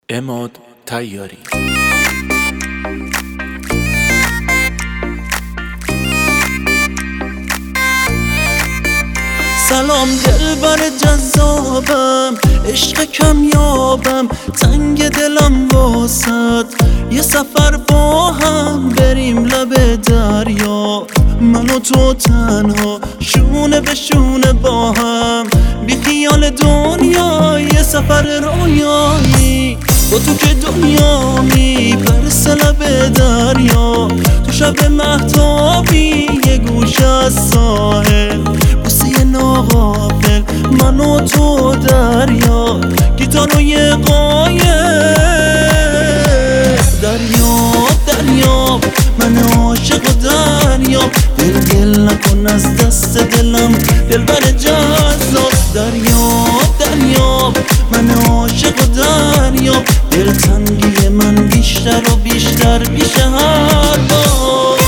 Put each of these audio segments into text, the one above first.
عماد طیاری. سلام دلبر جذابم، عشق کمیابم، تنگ دلم واسد. یه سفر با هم بریم لب دریا، من و تو تنها شونه به شونه با هم، بی خیال دنیا. یه سفر رویایی با تو که دنیا میپرسه لب دریا، تو شب مهتابی یه گوش از ساحل، بوسه ناغافل من و تو دریا، گیتار و یه قایق. دریاب من عاشق و دریاب، دل نکن از دست دلم دلبر جذاب. دریاب من عاشق و دریاب، دلتنگی من بیشتر و بیشتر میشه هر بار.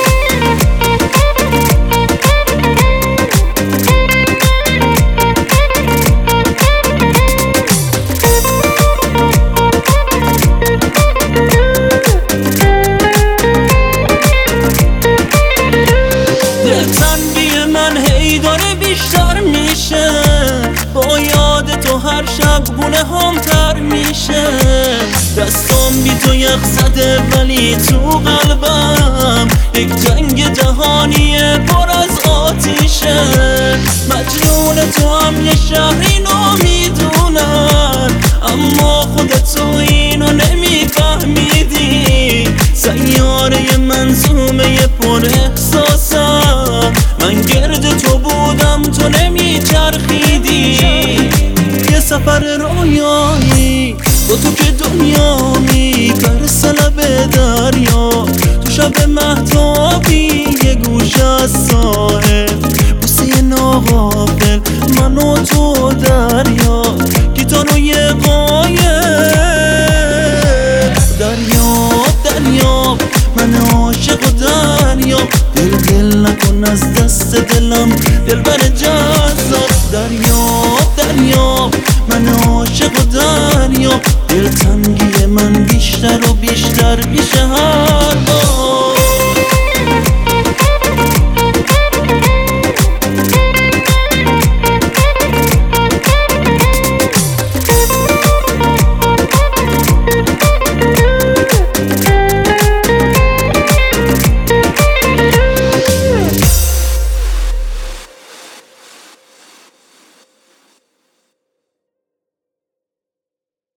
دلتنگی من هی داره بیشتر میشه، با یاد تو هر شب گونه هم تر میشه. دستام بی تو یخ زده ولی تو قلبم یک جنگ جهانیه پر از آتیشه. مجنون تو هم یه شهری نمیدونن، اما خودت تو اینو نمیفهمیدی. سیاره منظومه پر احساسم، من گرد تو بودم تو نمیچرخیدی. یه سفر رویایی با تو که دنیا میپرسه لب دریا، تو شب مهتابی یه گوش از ساحل، بوسه ناغافل من و تو دریا، گیتار و یه قایق. دریاب من عاشق و دریاب، دل نکن از دست دلم دلبر جذاب. دریاب من عاشق و دریاب، دلتنگی من بیشتر و بیشتر میشه.